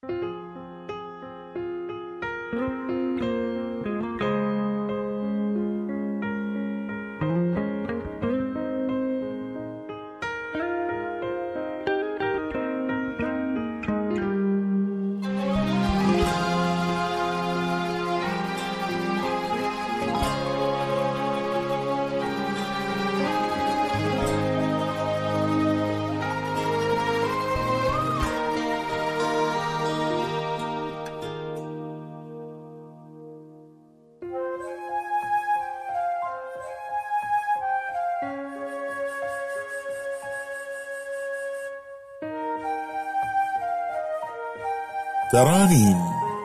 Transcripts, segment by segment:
ترانيم.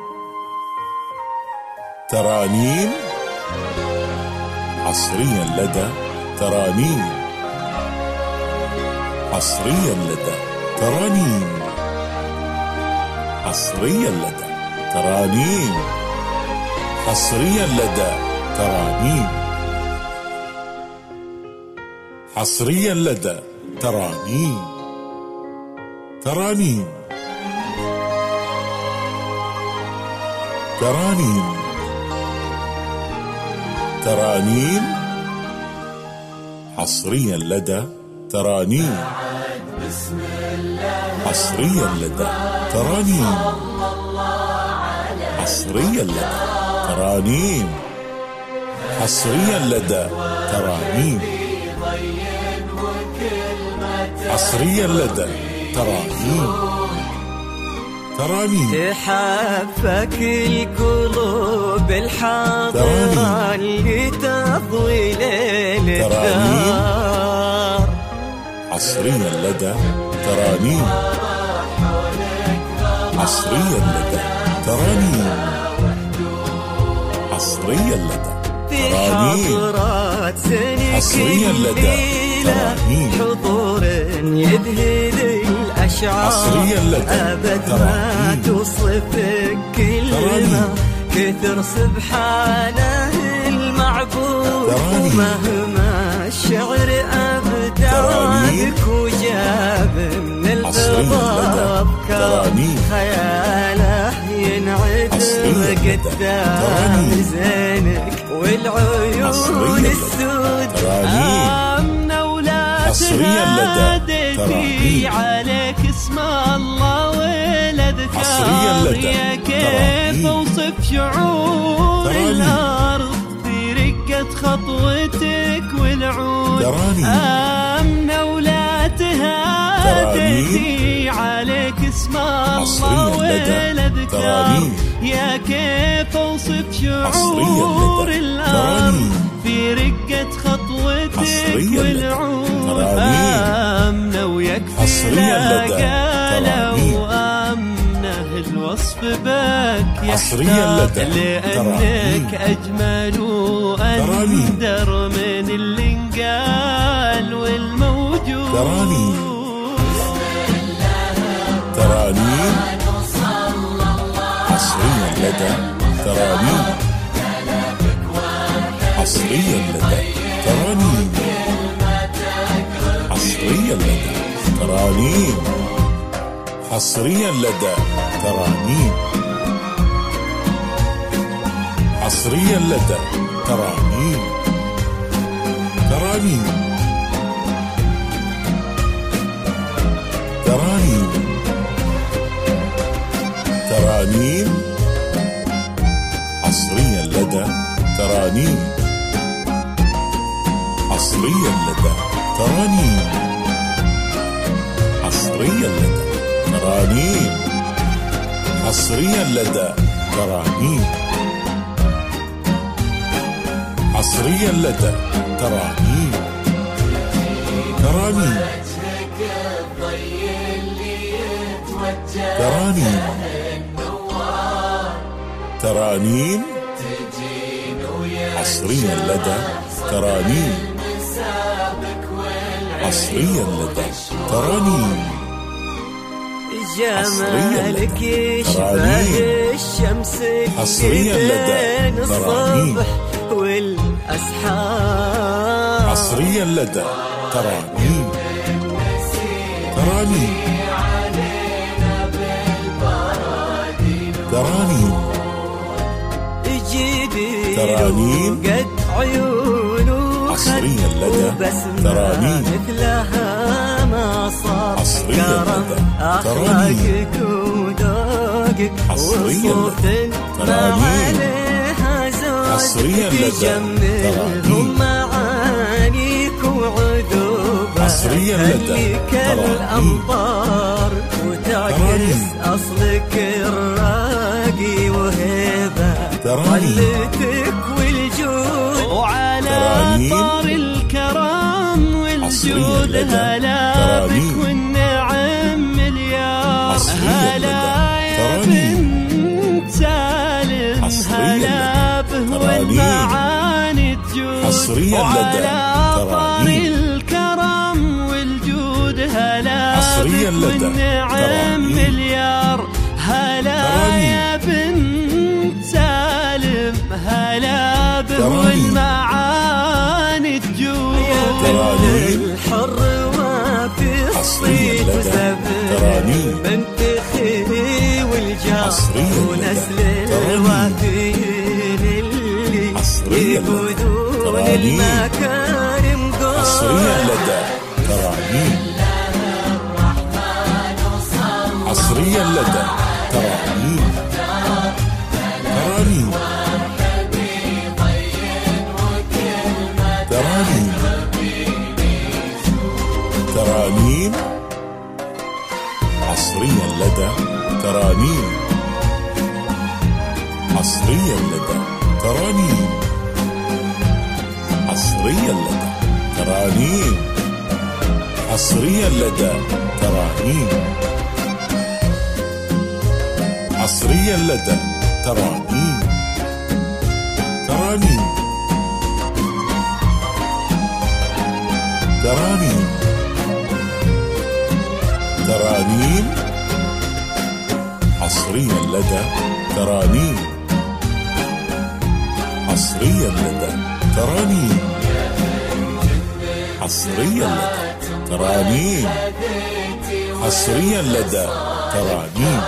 ترانيم حصريا لدى ترانيم. حصريا لدى ترانيم. حصريا لدى ترانيم. حصريا لدى ترانيم. حصريا لدى ترانيم. ترانيم. ترانيم. ترانيم حصريا لدى ترانيم. حصريا لدى ترانيم. حصريا لدى ترانيم. حصريا لدى ترانيم. حصريا لدى ترانيم. ترانيم. تحفك القلوب الحاضرة اللي تضوي ليل الدار. حصريا لدى ترانيم. حصريا لدى ترانيم. حصريا لدى ترانيم. حصريا لدى ترانيم. حضور يذهل الأشعار. حصريا لدى أبد ما توصفك كلمة كثر سبحانه المعبود. ومهما الشعر أبدعك وجاب من الفضاء أفكار خياله ينعدم قدام زينك والعيون السود. آمنة ولا تهدي عليك اسم الله والأذكار. يا كيف أوصف شعور الأرض في رقة خطوتك والعود. آمنة ولا تهدي عليك اسم الله والأذكار. يا كيف أوصف شعور الأرض في رقة خطوتك والعود. آمنة ويكفي لا قالوا آمنة الوصف بك يحتار. لأنك أجمل وأندر من اللي انقال والموجود. ترانيم. حصريا لدى ترانيم. حصريا لدى ترانيم. حصريا لدى ترانيم. حصريا لدى ترانيم. حصريا لدى ترانيم. ترانيم. ترانيم. ترانيم حصريا لدى ترانيم. حصريا لدى ترانيم. حصريا لدى ترانيم. حصريا لدى ترانيم. حصريا لدى ترانيم. ترانيم. ترانيم. ترانيم حصريا لدى ترانيم. حصريا لدى ترانيم. جمالك يشبه الشمس حصريا لدى ترانيم. الصبح والأسحار. حصريا لدى ترانيم. ترانيم. ترانيم جيبي ترانيم قد عيون حصريا لدى ترانيم مثلها ما صار حصريا لدى أخلاقك وذوقك وصوت ما عليها زود حصريا لدى تجملهم معانيك وعذوبك حصريا لدى كالأمطار وتعكس أصلك الراقي وهيبة ظلتك والجود وعلى طار الكرم والجود هلا بك والنعم مليار هلا يا بنت سالم هلا به والمعاني تجود وعلى طار الكرم والجود هلا بك والنعم مليار هلا يا بنت سالم هلا به والمعاني تجود الحر وفي الصيد وسبب من تخي والجار ونسل الوافين اللي يقودون المكارم قول حصريا لدى ترانيم حصريا لدى ترانيم ترانيم ترانيم ترانيم حصريا لدى ترانيم حصريا لدى ترانيم حصريا لدى ترانيم حصريا لدى ترانيم حصريا لدى ترانيم ترانيم ترانيم ترانيم حصريا لدى ترانيم حصريا لدى ترانيم حصريا لدى ترانيم حصريا لدى ترانيم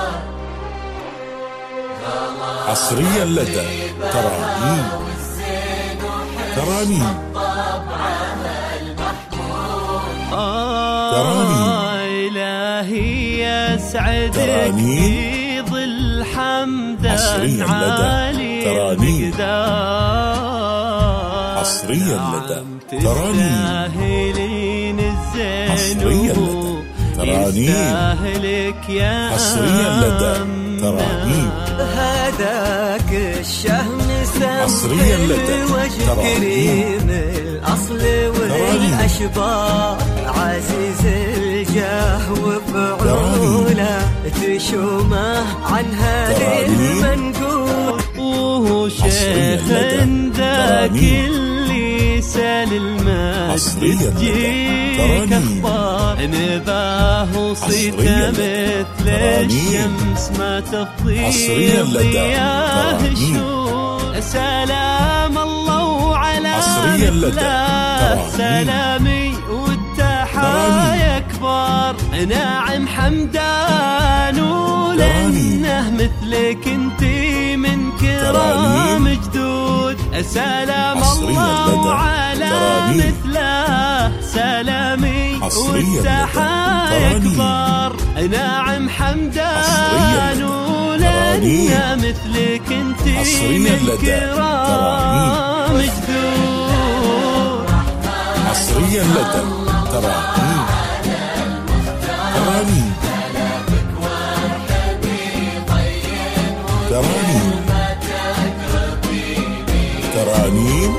حصريا لدى ترانيم ترانيم ترانيم إلهي يسعدك في ظل حمدا عالي مقدار حصريا لدى ترانيم حصريا لدى ترانيم حصريا لدى ترانيم هداك الشهم حصريا لدى وجه كريم الأصل والأشبار عزيز الجاه وفعوله تشومه عنها للمنقول وهو شيخ ذاك اللي سال الماء تجيك أخبار نباه وصيته مثل الشمس ما تفضي ضياه الشور سلام الله على مثله سلامي والتحايا كبار ناعم حمدان ولانه مثلك انتي من كرام جدود سلام الله على مثله سلامي والتحايا كبار ناعم حمدان ولانه مثلك انتي من كرام جدود حصريا لدى ترانيم ترانيم ترانيم ترانيم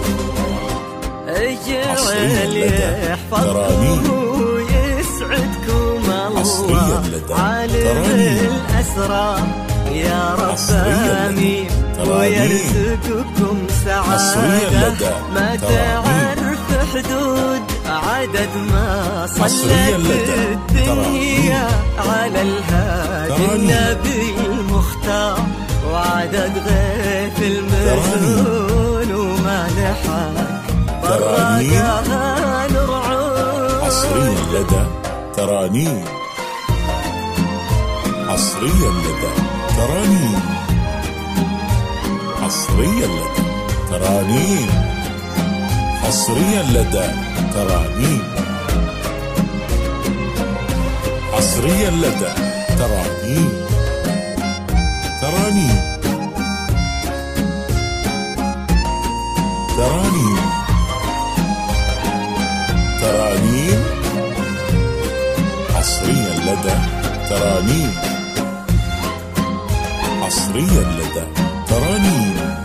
اجعل يحفظكم ويسعدكم الله عالم الأسرار يا رب آمين ويرزقكم سعادة ما تعرف حدود عدد ما صلت الدنيا على الهادي النبي المختار وعدد غيث المزون وما نحاك برقها نرعون حصريا لدى ترانيم حصريا لدى ترانيم حصريا لدى ترانيم حصريا لدى ترانيم حصريا لدى ترانيم ترانيم ترانيم ترانيم حصريا لدى ترانيم حصريا لدى ترانيم